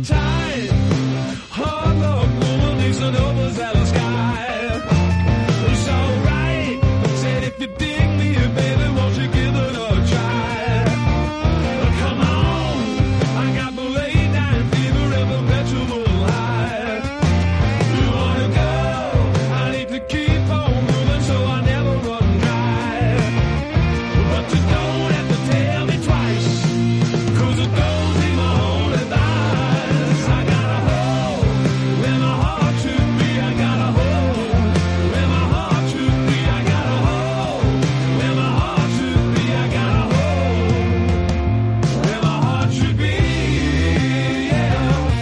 tight. Hard luck, woman, makes an overzealous guy. It's alright, said if you dig me, baby, won't you give it a try? Come on, I got the late night fever and the perpetual high. You wanna go? I need to keep on moving so I never run dry. But you don't have to tell me twice, 'cause it goes in my holy thighs. I got a hole where my heart should be. I got a hole where my heart should be. I got a hole where my heart should be. I got a hole where my heart should be. Yeah.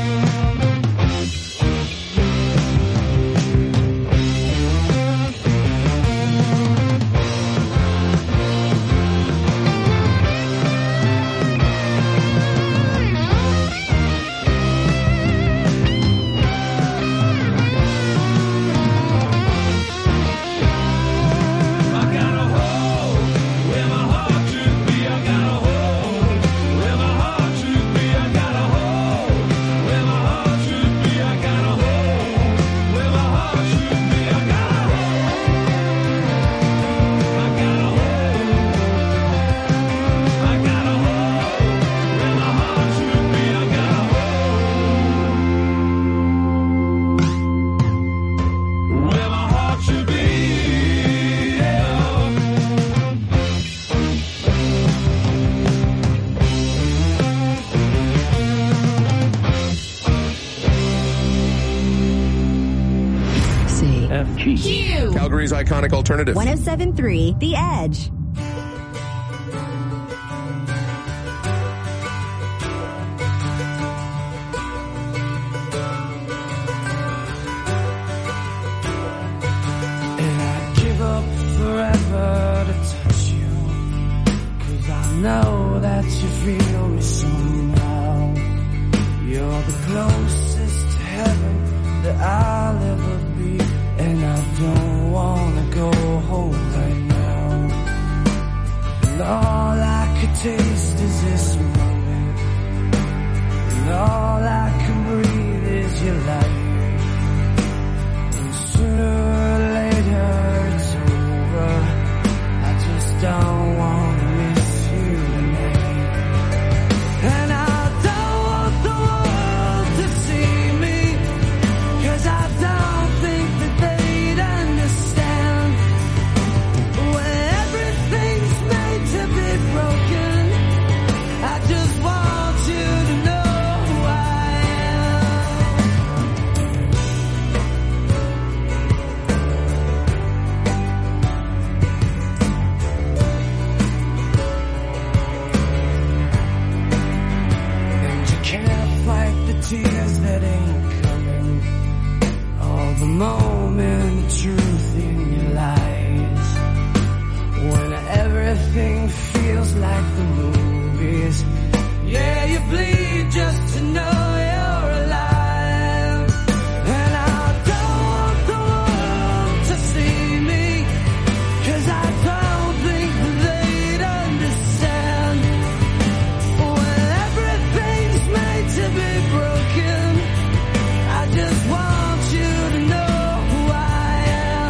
I got a hole where my heart should be. I got a hole where my heart should be. I got a hole where my heart should be. I got a hole where my heart should be. I got a hole. I got a hole. I got a hole where my heart should be. I got a hole where my heart should be. CFG. Calgary's iconic alternative. 107.3 The Edge. And I'd give up forever to touch you, 'cause I know that you feel me somehow. You're the closest to heaven that I'll ever be, and I don't wanna go home right now. And all I could taste is this moment, and all I can breathe is your light. And sooner or later it's over. I just don't wanna miss you tonight. And I don't want the world to see me, 'cause I don't think that they'd understand. When everything's made to be broken, I just want you to know who I am. And you can't fight the tears that ain't coming, all the moment of truth in your lies. When everything feels like the movies, yeah, you bleed just to know you're alive. And I don't want the world to see me, 'cause I don't think that they'd understand. When everything's made to be broken, I just want you to know who I am.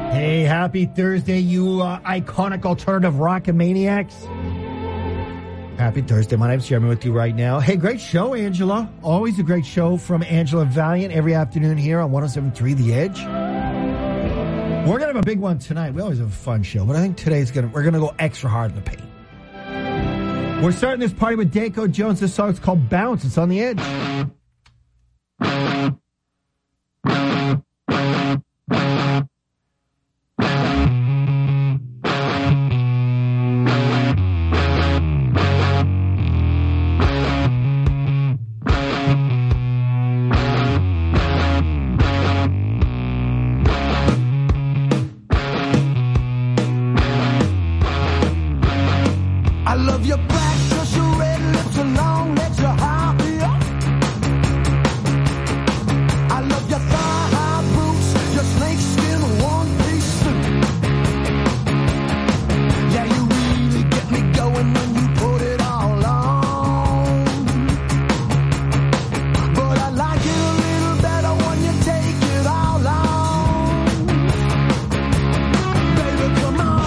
Hey, happy Thursday, you iconic alternative rock and maniacs. Happy Thursday. My name's Jeremy with you right now. Hey, great show, Angela. Always a great show from Angela Valiant every afternoon here on 107.3 The Edge. We're going to have a big one tonight. We always have a fun show, but I think today's we're going to go extra hard in the paint. We're starting this party with Daco Jones. This song's called Bounce. It's on The Edge. I love your black, just your red lips and long legs, your high heel. I love your thigh-high boots, your snakeskin one-piece suit. Yeah, you really get me going when you put it all on. But I like it a little better when you take it all on. Baby, come on.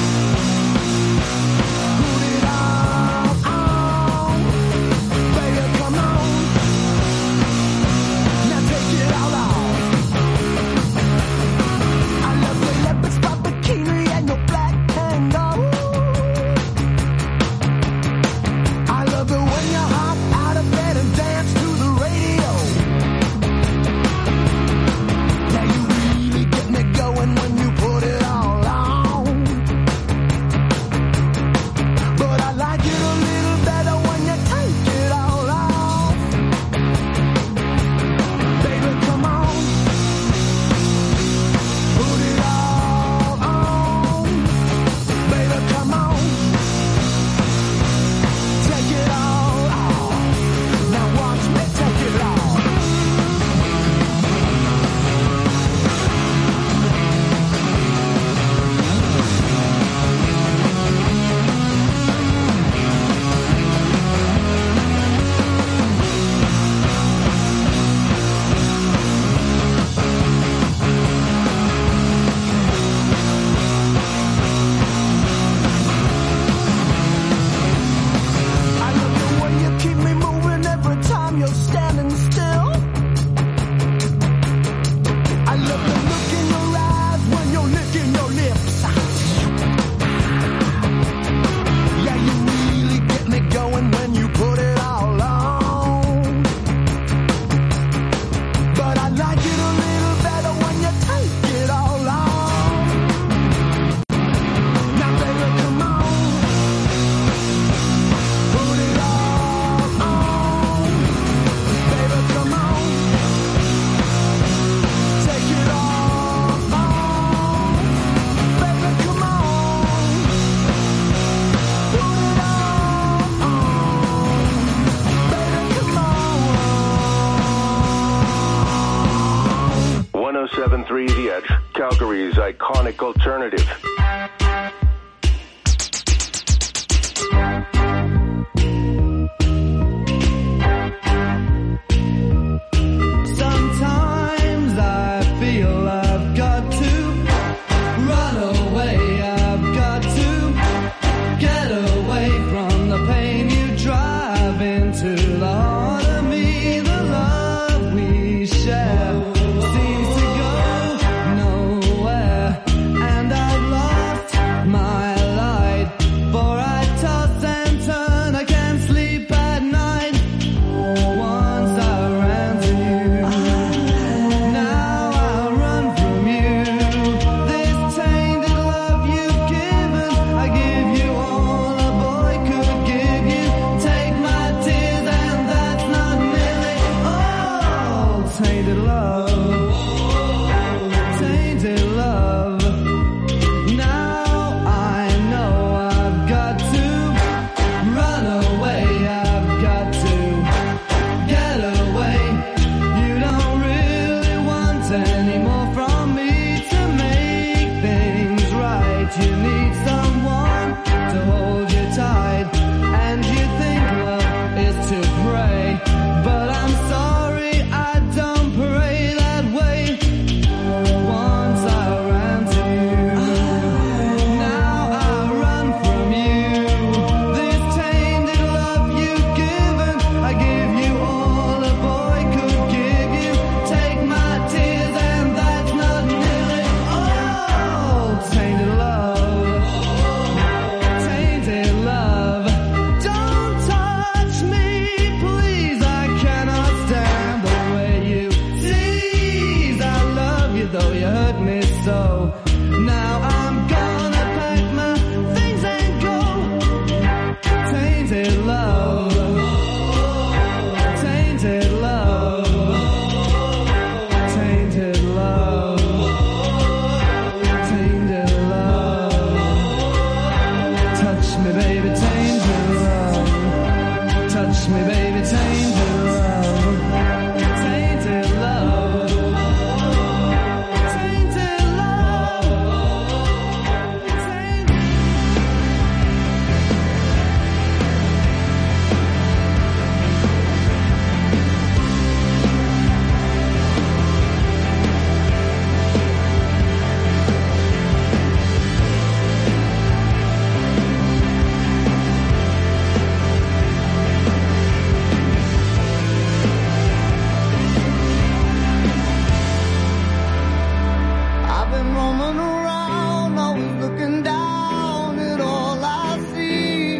The Edge, Calgary's iconic alternative. Sometimes I feel I've got to run away. I've got to get away from the pain you drive into the heart of me. The love we share seems to go nowhere, and I've lost my light, for I toss and turn, I can't sleep at night. Once I ran to you, now I run from you. This tainted love you've given, I give you all a boy could give you. Take my tears and that's not nearly all. Tainted love. Tainted love. Now I know I've got to run away. I've got to get away. You don't really want any more from me to make things right. You need someone to hold you tight, and you think love is to pray. But I'm sorry, I don't pray that way. Once I ran to you. roaming around, always looking down at all I see.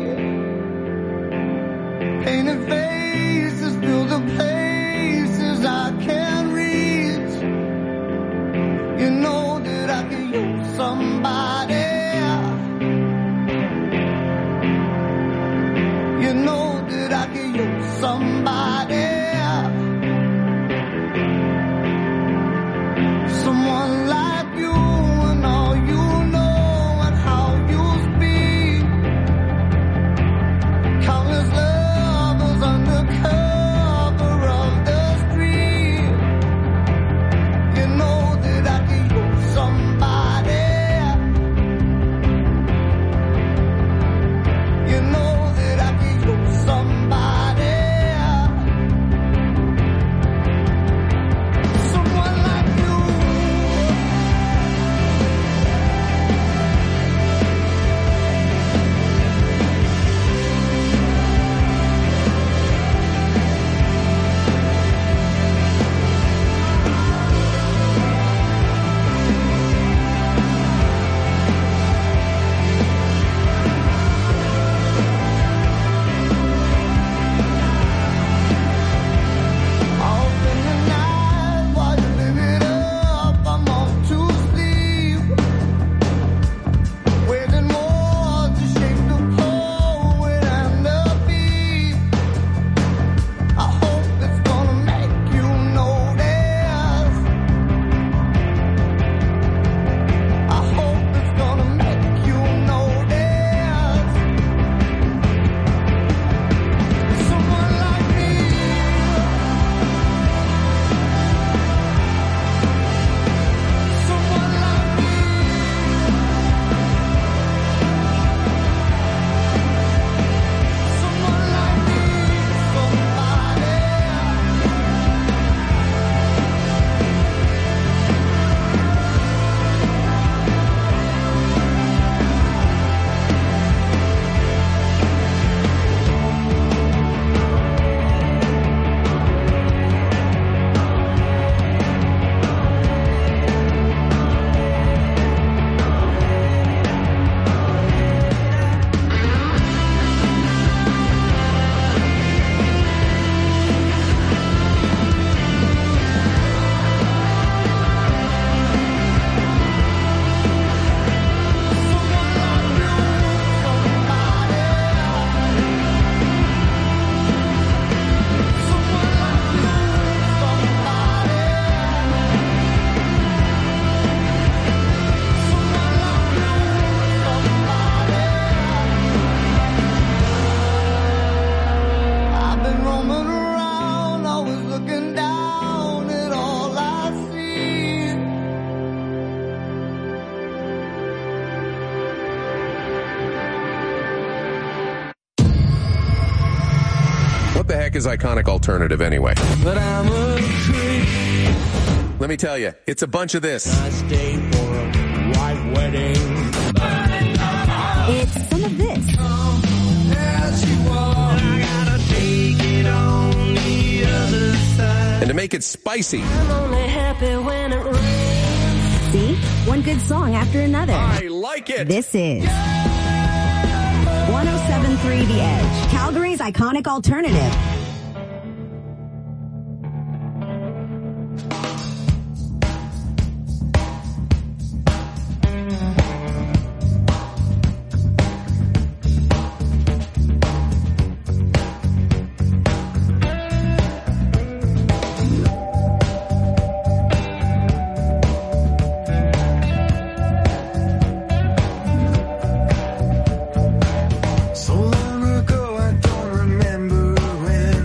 Painted faces fill the places I can't reach. You know that I could use somebody. You know that I could use somebody. Someone like you and all you know and how you speak. Countless lovers under cover of the street. You know that I could use somebody. You know that I could use somebody. Someone like you. I'll spend the night while you live it up. I'm off to sleep, waging war to shape the poet and the beat. I hope it's gonna make you notice. I hope it's gonna make you notice. Someone like me. Someone like me. Someone like me. Somebody. I've been roaming around, always looking down at all I see. What the heck is Iconic Alternative anyway? But I'm a creep. Let me tell you, it's a bunch of this. I stay for a white wedding. It's some of this. As you walk, I gotta take it on the other side. And to make it spicy, I'm only happy when it rains. See? One good song after another. I like it. This is 107.3 The Edge, Calgary's iconic alternative. So long ago, I don't remember when.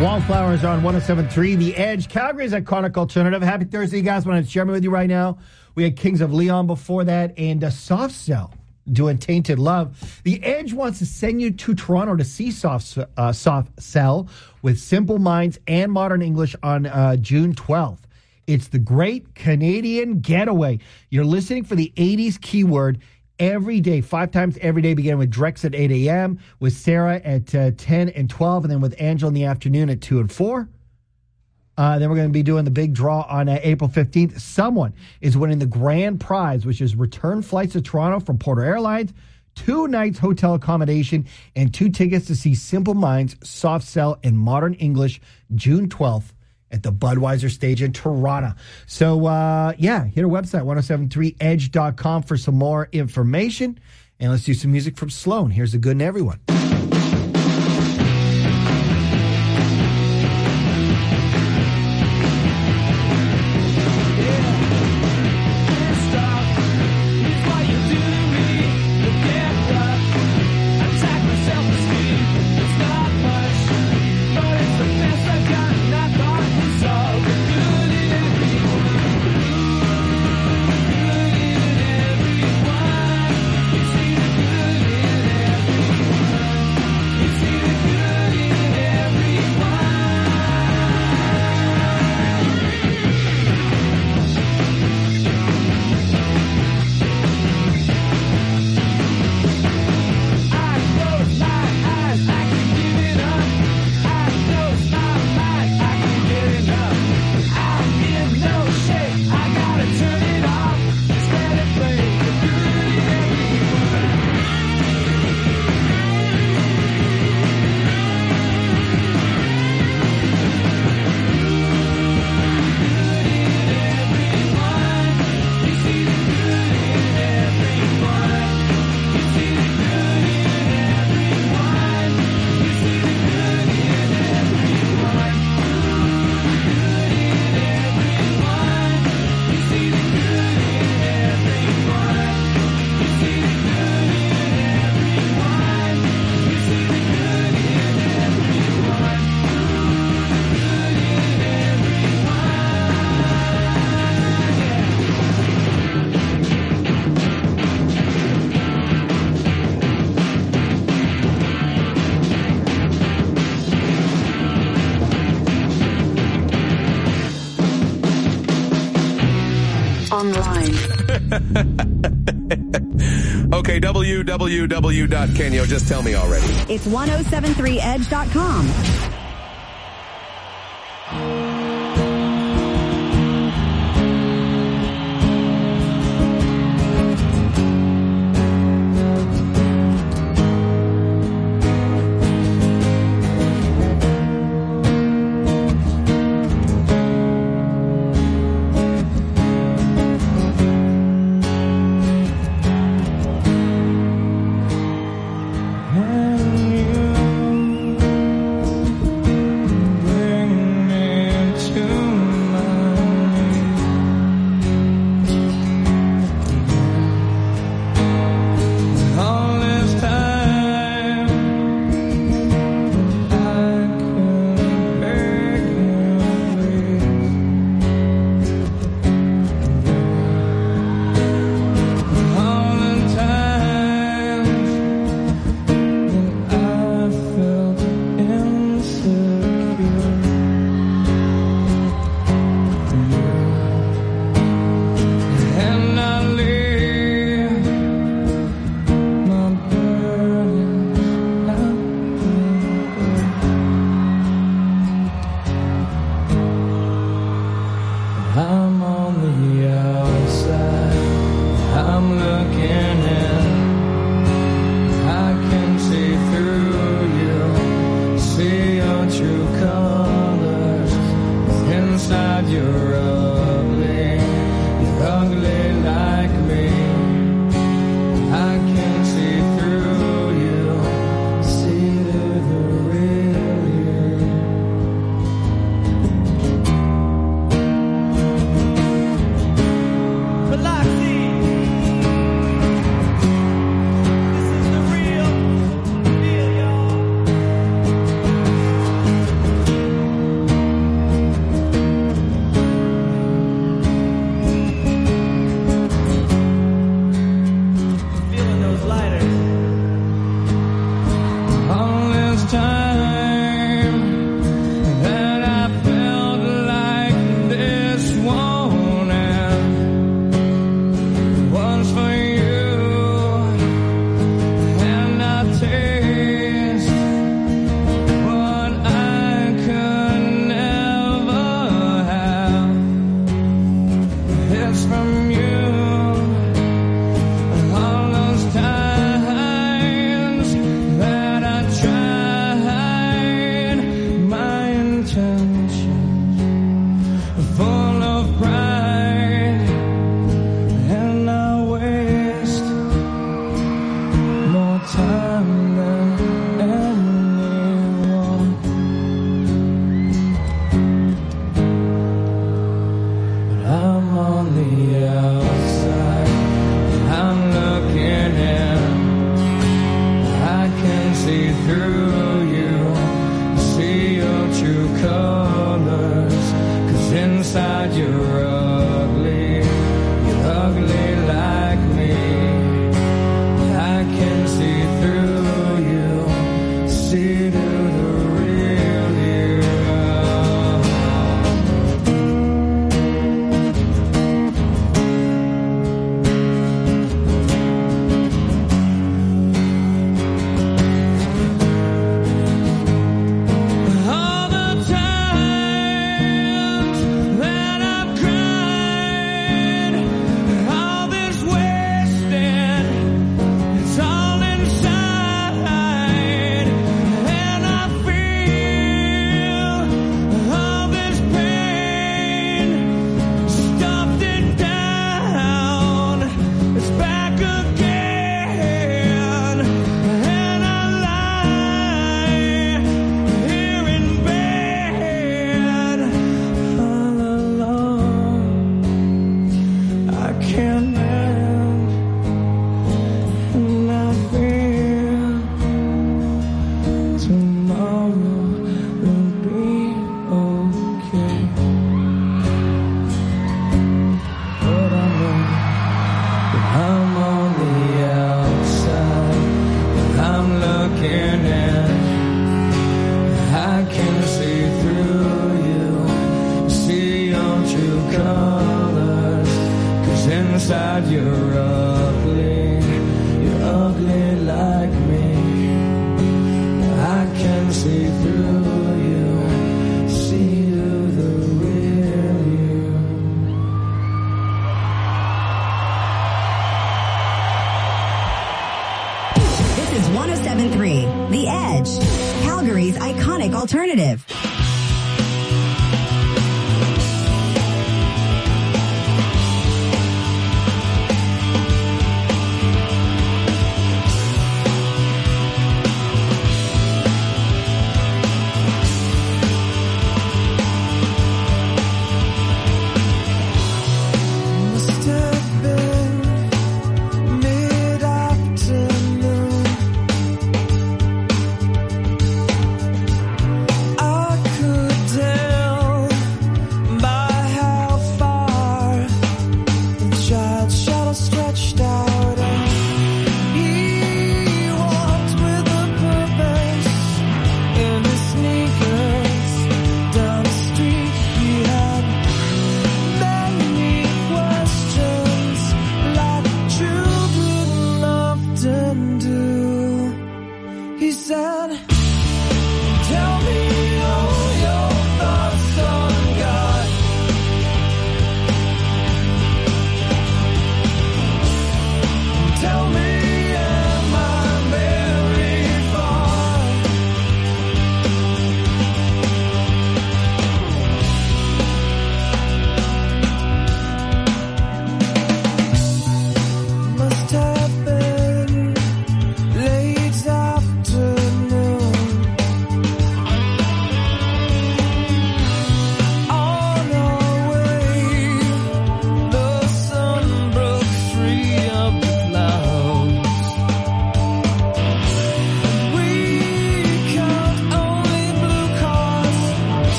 Wallflowers on 107.3 The Edge, Calgary's iconic alternative. Happy Thursday, you guys. Want to share me with you right now. We had Kings of Leon before that, and Soft Cell doing Tainted Love. The Edge wants to send you to Toronto to see Soft Cell with Simple Minds and Modern English on June 12th. It's the Great Canadian Getaway. You're listening for the 80s keyword every day, 5 times every day, beginning with Drex at 8 a.m., with Sarah at 10 and 12, and then with Angela in the afternoon at 2 and 4. Then we're going to be doing the big draw on April 15th. Someone is winning the grand prize, which is return flights to Toronto from Porter Airlines, 2 nights hotel accommodation, and 2 tickets to see Simple Minds, Soft Cell, and Modern English June 12th at the Budweiser stage in Toronto. So, hit our website, 1073edge.com for some more information. And let's do some music from Sloan. Here's the good in everyone. Online. Okay, www.Kenyo, just tell me already. It's 1073edge.com. I'm on the outside, I'm looking in. I can see through you, see your true colors. 'Cause inside you're ugly like me. I can see through you, see you the real you. This is 107.3 The Edge, Calgary's iconic alternative. Oh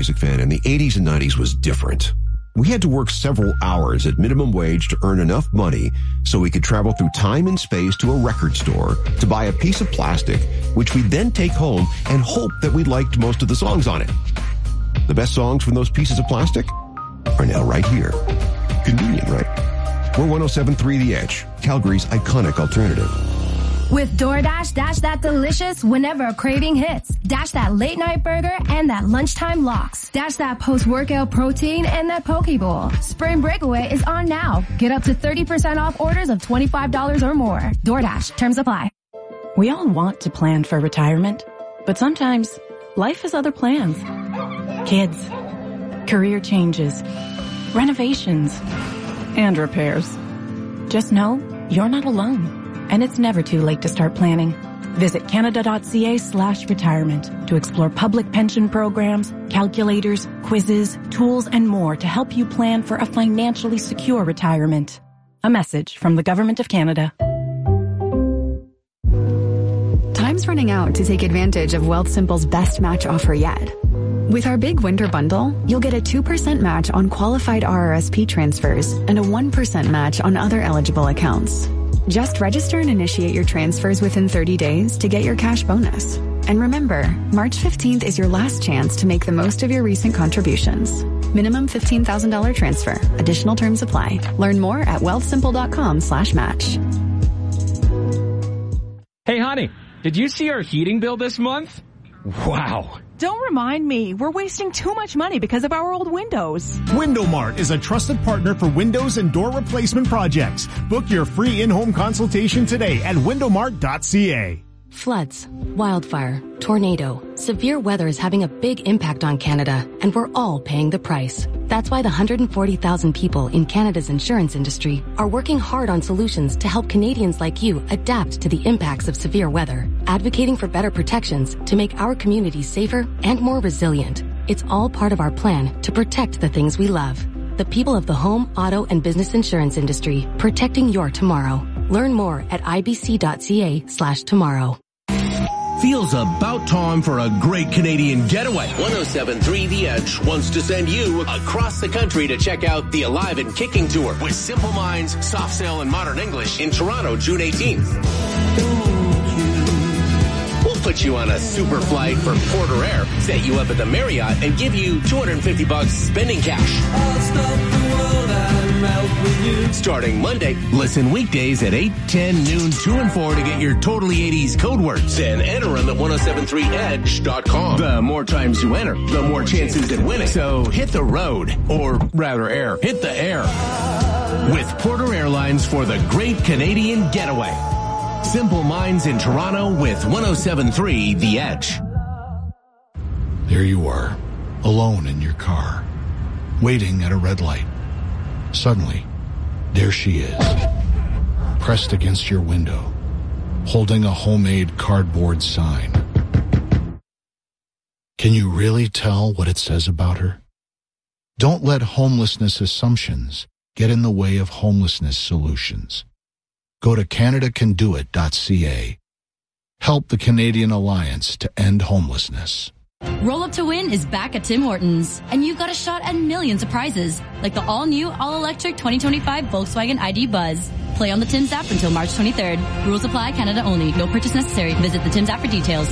music fan, and the 80s and 90s was different. We had to work several hours at minimum wage to earn enough money so we could travel through time and space to a record store to buy a piece of plastic, which we'd then take home and hope that we liked most of the songs on it. The best songs from those pieces of plastic are now right here. Convenient, right? We're 107.3 The Edge, Calgary's iconic alternative. With DoorDash, dash that delicious whenever a craving hits. Dash that late night burger and that lunchtime lox. Dash that post-workout protein and that poke bowl. Spring Breakaway is on now. Get up to 30% off orders of $25 or more. DoorDash, terms apply. We all want to plan for retirement, but sometimes life has other plans. Kids, career changes, renovations, and repairs. Just know you're not alone. And it's never too late to start planning. Visit canada.ca/retirement to explore public pension programs, calculators, quizzes, tools, and more to help you plan for a financially secure retirement. A message from the Government of Canada. Time's running out to take advantage of Wealthsimple's best match offer yet. With our big winter bundle, you'll get a 2% match on qualified RRSP transfers and a 1% match on other eligible accounts. Just register and initiate your transfers within 30 days to get your cash bonus. And remember, March 15th is your last chance to make the most of your recent contributions. Minimum $15,000 transfer. Additional terms apply. Learn more at wealthsimple.com/match. Hey, honey, did you see our heating bill this month? Wow. Don't remind me. We're wasting too much money because of our old windows. WindowMart is a trusted partner for windows and door replacement projects. Book your free in-home consultation today at windowmart.ca. Floods, wildfire, tornado, severe weather is having a big impact on Canada, and we're all paying the price. That's why the 140,000 people in Canada's insurance industry are working hard on solutions to help Canadians like you adapt to the impacts of severe weather, advocating for better protections to make our communities safer and more resilient. It's all part of our plan to protect the things we love. The people of the home, auto, and business insurance industry, protecting your tomorrow. Learn more at ibc.ca/tomorrow. Feels about time for a great Canadian getaway. 107.3 The Edge wants to send you across the country to check out the Alive and Kicking Tour with Simple Minds, Soft Sail, and Modern English in Toronto, June 18th. We'll put you on a super flight for Porter Air, set you up at the Marriott, and give you $250 spending cash. I'll stop the world and melt with you. Starting Monday, listen weekdays at 8, 10, noon, 2, and 4 to get your totally 80s code words. Then enter them at 1073edge.com. The more times you enter, the more chances at winning. So hit the road, or rather air. Hit the air with Porter Airlines for the Great Canadian Getaway. Simple Minds in Toronto with 107.3 The Edge. There you are, alone in your car, waiting at a red light. Suddenly, there she is, pressed against your window, holding a homemade cardboard sign. Can you really tell what it says about her? Don't let homelessness assumptions get in the way of homelessness solutions. Go to CanadaCanDoIt.ca. Help the Canadian Alliance to end homelessness. Roll Up to Win is back at Tim Hortons, and you've got a shot at millions of prizes, like the all-new, all-electric 2025 Volkswagen ID Buzz. Play on the Tim's app until March 23rd. Rules apply, Canada only. No purchase necessary. Visit the Tim's app for details.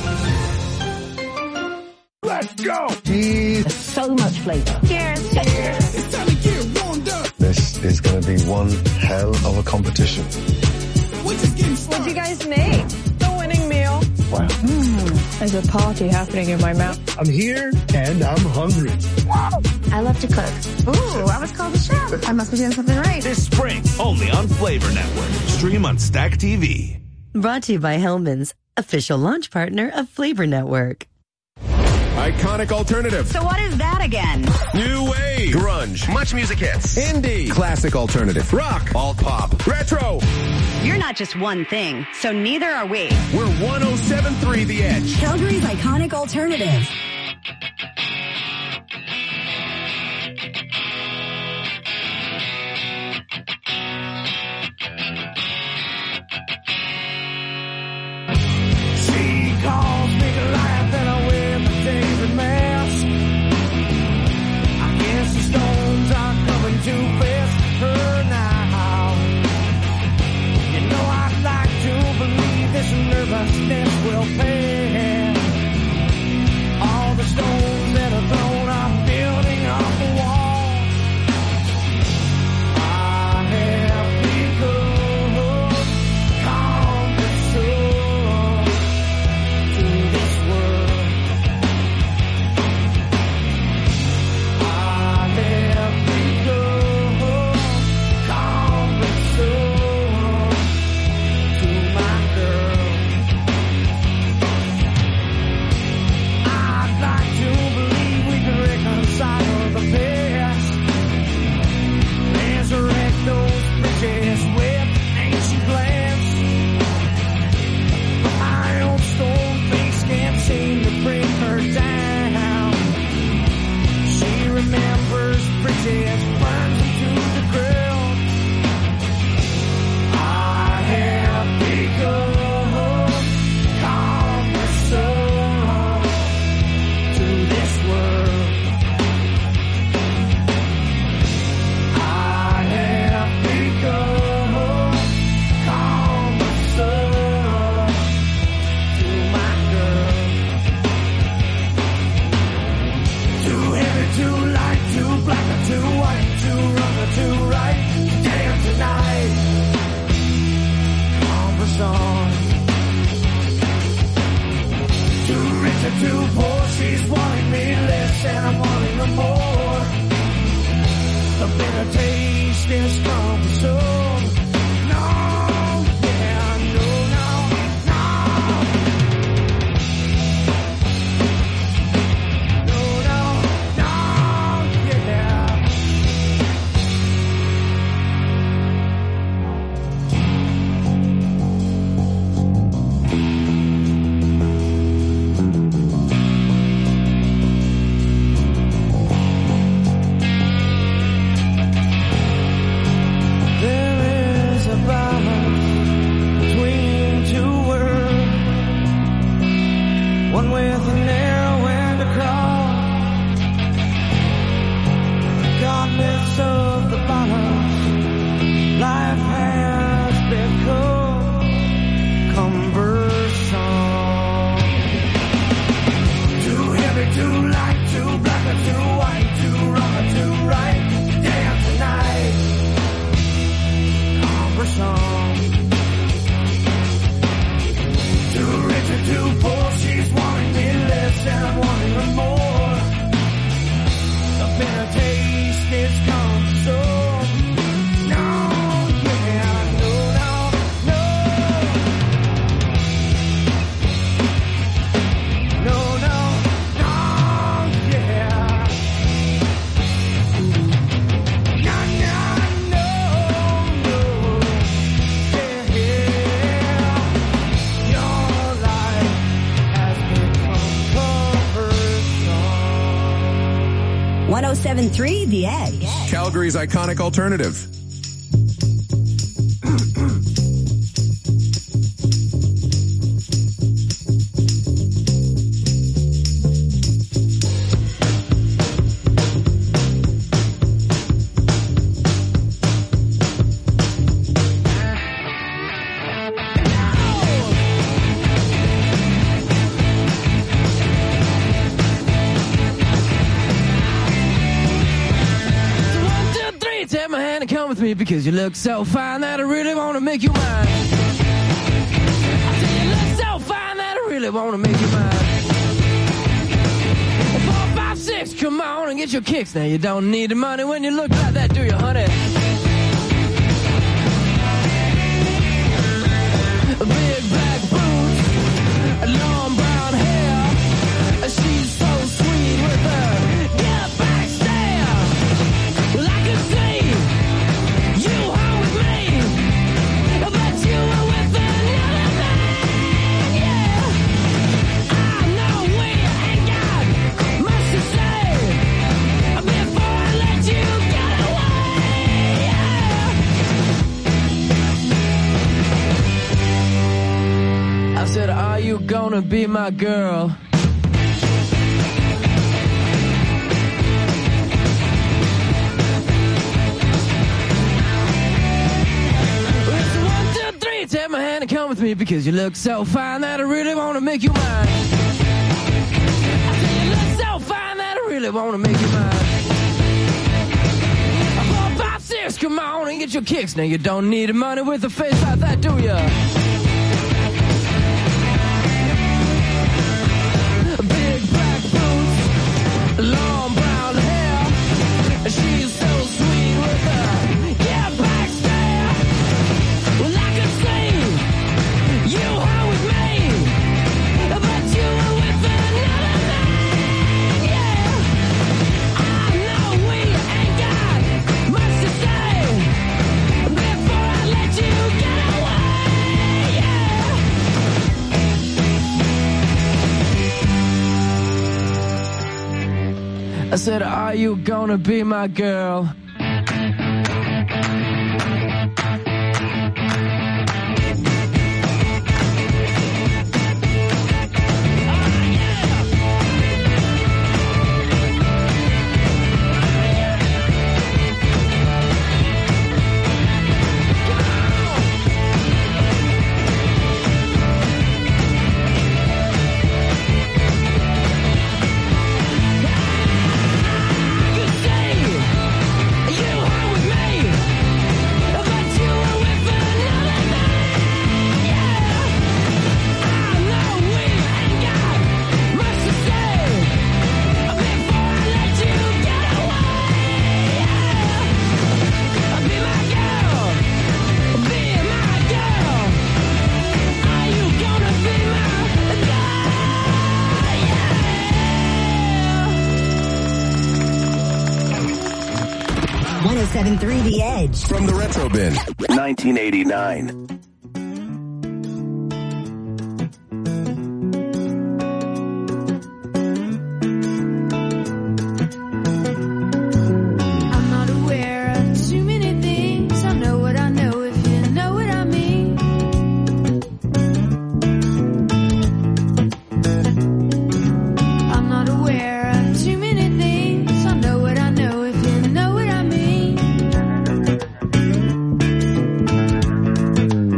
Let's go! Jeez. So much flavor. Cheers. Cheers. It's time to get warmed up. This is going to be one hell of a competition. What'd you guys make? The winning meal. Wow. There's a party happening in my mouth. I'm here and I'm hungry. I love to cook. Ooh, I was called a chef. I must be doing something right. This spring, only on Flavor Network. Stream on Stack TV. Brought to you by Hellman's, official launch partner of Flavor Network. Iconic alternative. So what is that again? New wave. Grunge. Much music hits. Indie. Classic alternative. Rock. Alt pop. Retro. You're not just one thing, so neither are we. We're 107.3 The Edge. Calgary's iconic alternative. She calls me Goliath and I wear my favorite mask. 107.3 The Edge. Calgary's iconic alternative. Take my hand and come with me because you look so fine that I really want to make you mine. I say you look so fine that I really want to make you mine. 4, 5, 6, come on and get your kicks. Now you don't need the money when you look like that, do you, honey? Big black boots, long brown hair. She's so sweet with her get back stare. Well, I can see you home with me, but you were with another man, yeah. I know we ain't got much to say before I let you get away, yeah. I said, are you gonna be my girl? Take my hand and come with me because you look so fine that I really want to make you mine. I say you look so fine that I really want to make you mine. 4, 5, 6, come on and get your kicks. Now you don't need the money with a face like that, do ya? Big black boots, long brown hair. She's so sweet with her yeah back stare. Well, I can see you are with me, but you were with another man, yeah. I know we ain't got much to say before I let you get away, yeah. I said, are you gonna be my girl? The Edge. From the Retro Bin, 1989. I'm not aware of too many things. I know what I know if you know what I mean. I'm not aware of too many things. I know what I know if you know what I mean.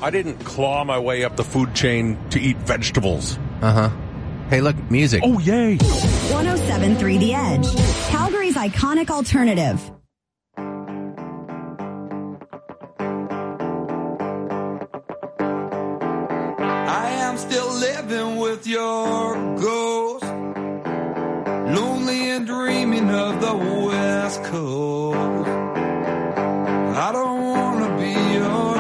I didn't claw my way up the food chain to eat vegetables. Uh-huh. Hey, look, music. Oh, yay. 107.3 The Edge, Calgary's iconic alternative. I am still living with your ghost, lonely and dreaming of the West Coast. I don't want to be your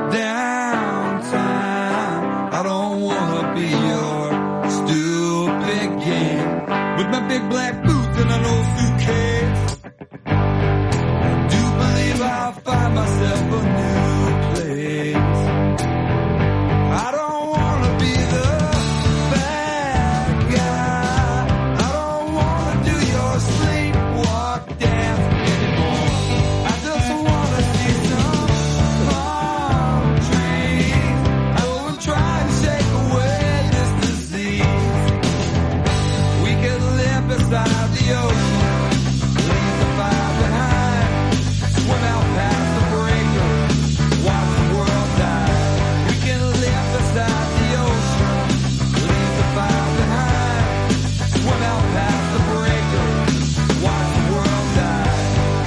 downtime. I don't want to be your stupid game with my big black boots and an old suitcase. I do believe I'll find myself a new place. I don't want to be the bad guy. I don't want to do your sleepwalk dance anymore. I just want to see some palm trees. I will try and shake away this disease. We could live beside the ocean, leave the fire behind, swim out past the breaker, watch the world die. We can live beside the ocean, leave the fire behind, swim out past the breaker, watch the world die.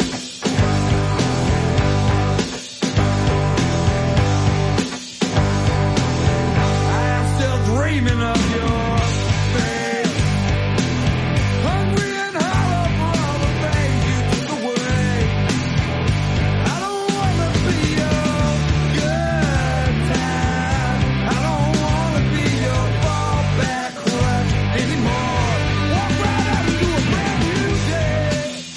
I am still dreaming of your face, hungry and hollow for all the things you took away. I don't want to be your good time. I don't want to be your fallback crutch anymore. Walk right out into a brand new day.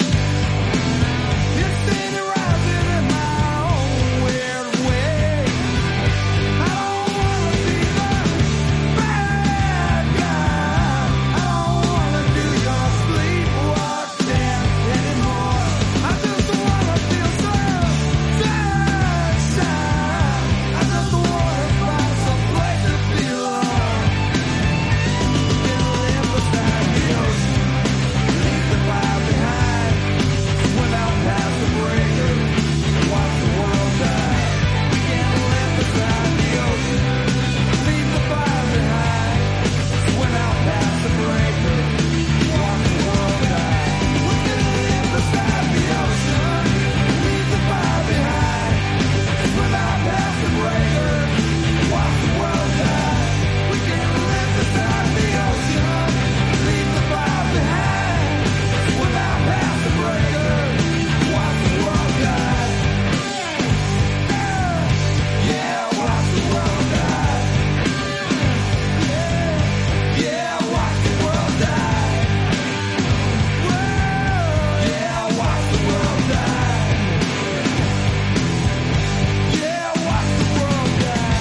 It's steady rising in my own weird way. I don't want to be the bad guy. I don't want to do your sleepwalk dance anymore. I just want to feel some sunshine. I just want to find some place to belong. We can live beside the ocean, leave the fire behind, swim out past the breaker, watch the world die. We can live beside the ocean, leave the fire behind, swim out past the breaker, watch the world die. We can live beside the ocean, leave the fire behind, swim out past the breaker, watch the world die. We can live beside the ocean, leave the fire behind, swim out past the breaker, watch the world die. Yeah, watch the world die. Yeah, watch the world die. Yeah, watch the world die. Yeah, watch the world die.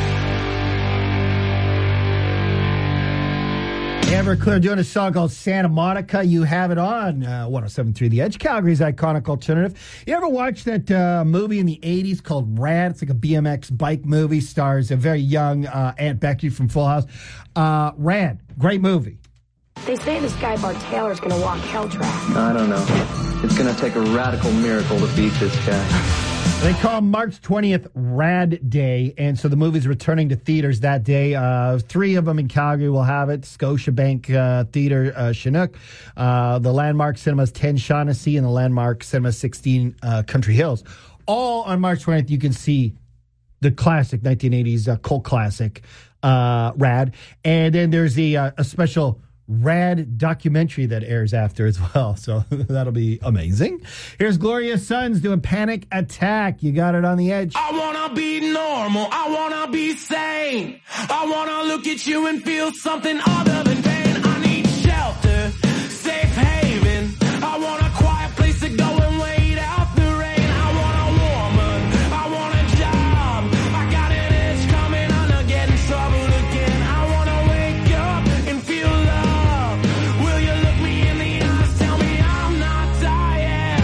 Everclear doing a song called Santa Monica. You have it on 107.3 The Edge, Calgary's iconic alternative. You ever watch that movie in the 80s called Rad? It's like a BMX bike movie. Stars a very young Aunt Becky from Full House. Rad, great movie. They say this guy Bart Taylor's gonna walk hell track. I don't know. It's going to take a radical miracle to beat this guy. They call March 20th Rad Day, and so the movie's returning to theaters that day. 3 of them in Calgary will have it. Scotiabank Theatre, Chinook, the Landmark Cinemas 10 Shaughnessy, and the Landmark Cinema 16 Country Hills. All on March 20th, you can see the classic 1980s cult classic, Rad. And then there's a special Rad documentary that airs after as well. So that'll be amazing. Here's Gloria Sons doing Panic Attack. You got it on the edge. I wanna be normal. I wanna be sane. I wanna look at you and feel something other than pain. I need shelter, safe haven. I want a quiet place to go and wait out the rain. I want a woman. I want a job. I got an itch coming on to get in trouble again. I wanna wake up and feel love. Will you look me in the eyes? Tell me I'm not dying.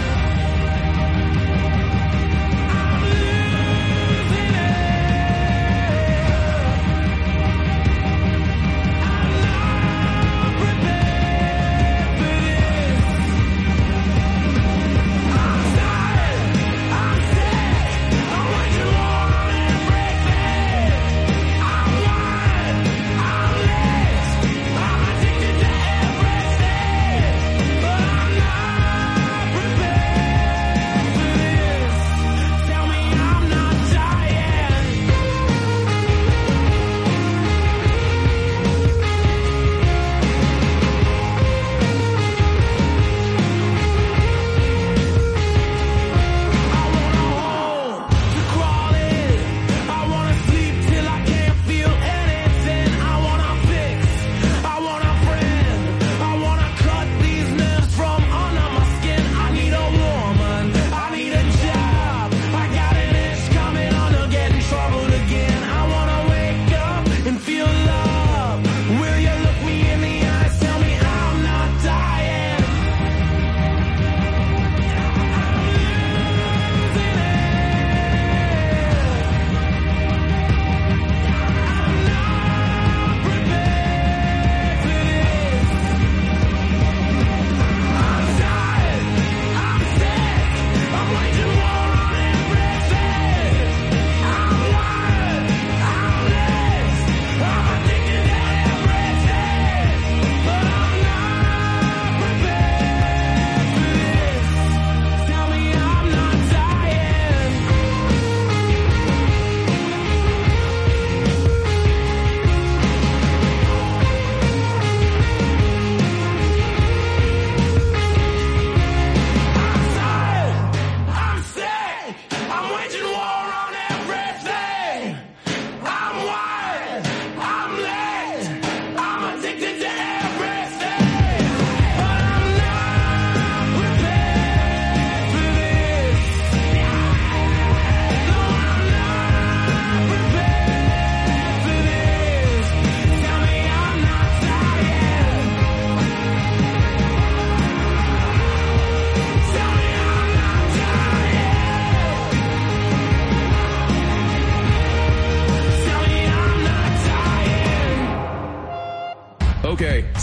I'm losing it. I'm not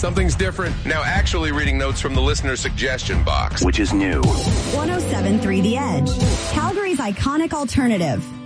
Something's different. Now actually reading notes from the listener suggestion box, which is new. 107.3 The Edge, Calgary's iconic alternative.